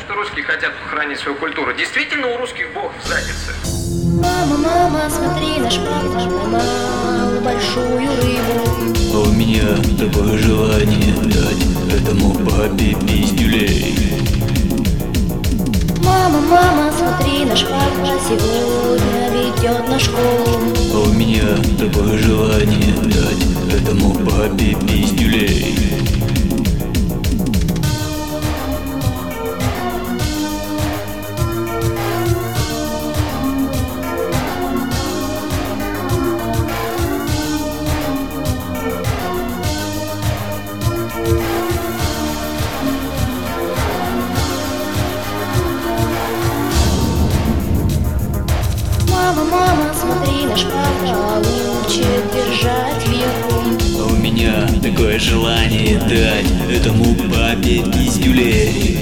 что русские хотят хранить свою культуру. Действительно, у русских бог в заднице. Мама, мама, смотри, наш папа поймал большую рыбу. А у меня такое желание дать этому папе пиздюлей. Мама, мама, смотри, наш папа сегодня ведет на школу. А у меня такое желание дать этому папе пиздюлей. Мама, мама, смотри, наш папа учит держать вилку. А у меня такое желание дать этому папе пиздюлей.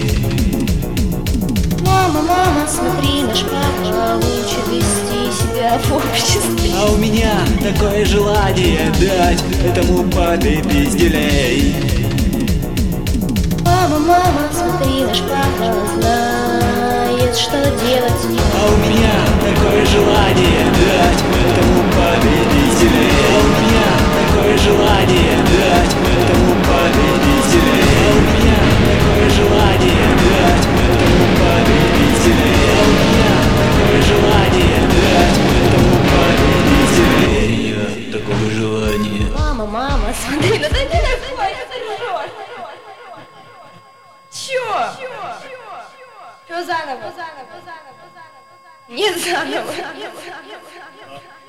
Мама, мама, смотри, наш папа учит вести себя в обществе. А у меня такое желание дать этому папе пиздюлей. Мама, мама, смотри, наш папа знает, что делать. А у меня такое желание дать этому папе пиздюлей. А у меня такое желание дать этому папе пиздюлей. А у меня такое желание дать этому папе пиздюлей. А у меня такое желание дать этому папе пиздюлей. У меня такое желание. Мама, мама, смотри, Да дай такое, ты ржешь. Чё? Чё заново? Нет, заново.